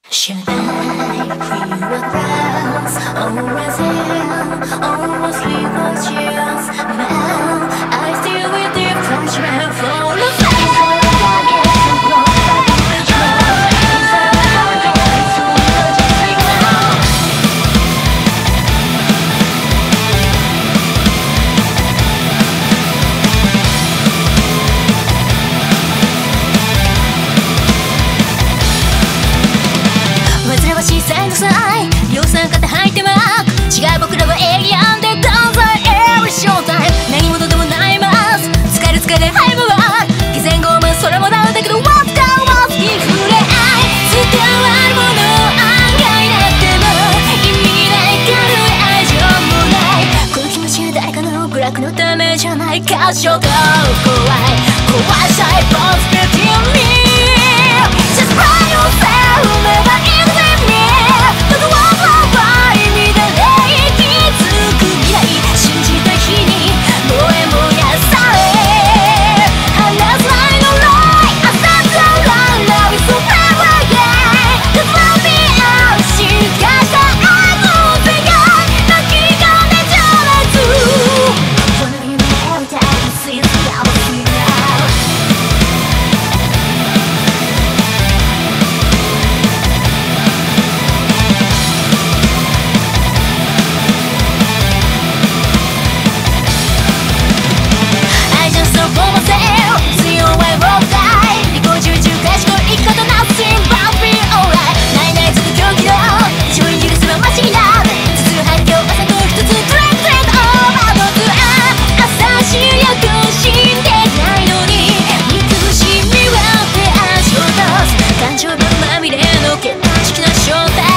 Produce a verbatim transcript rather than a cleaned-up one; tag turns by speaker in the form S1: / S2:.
S1: Should I feel the crowds? Always in, always leave no chance. Now I still with the flashback for the fire.視線の際量産型入ってま違う僕らはエイリアンで断罪エブリショータイム何事でもないます疲れ疲れハイブは偽善傲慢それもなんだけど What's down what's in 触れ合い伝わるもの案外なくても意味ない軽い愛情もないこの気持ちは誰かの娯楽のためじゃないか衝動怖い壊したい Positive me Just by yourself never easy感情のまみれの決定的な正体